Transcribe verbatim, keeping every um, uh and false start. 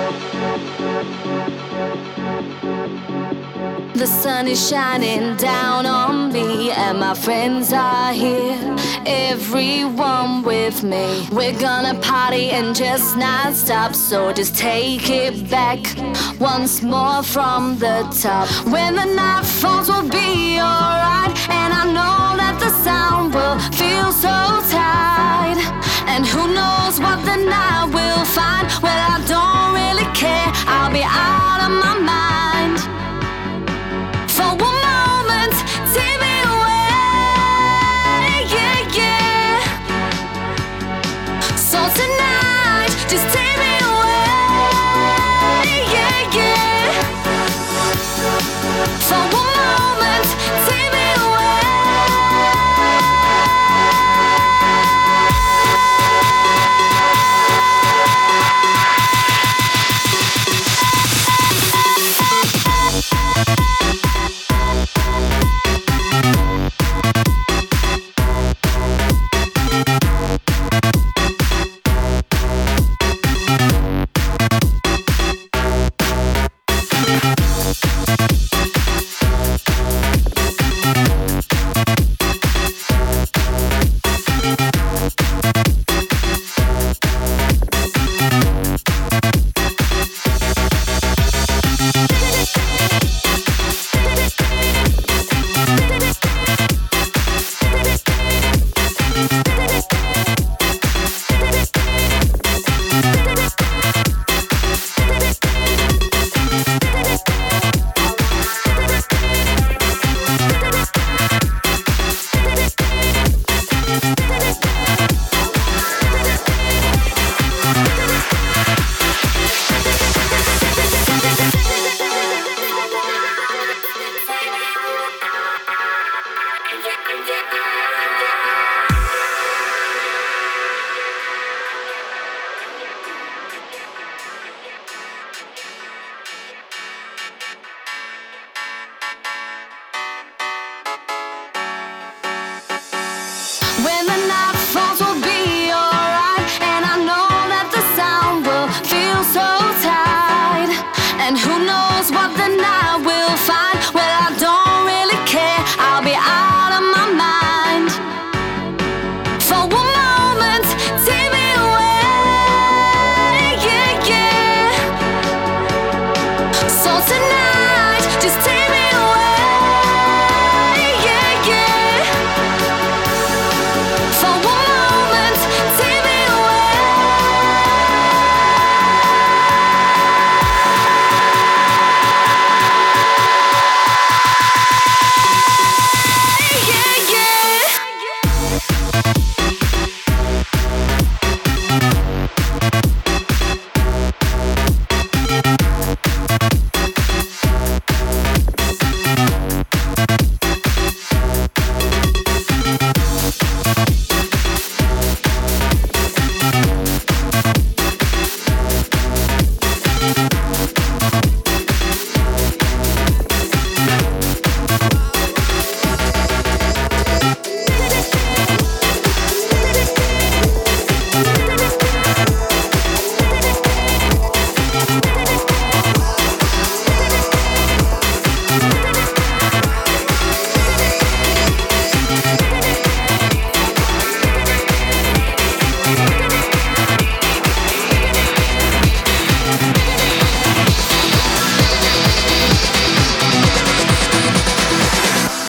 The sun is shining down on me, and my friends are here. Everyone with me. We're gonna party and just not stop. So just take it back once more from the top. When the night falls, we'll be alright. And I know that the sound will feel so tight. And who knows what the night will find. Well, I don't really care, I'll be out of my mind. For a moment, take me away, yeah, yeah. So tonight, just take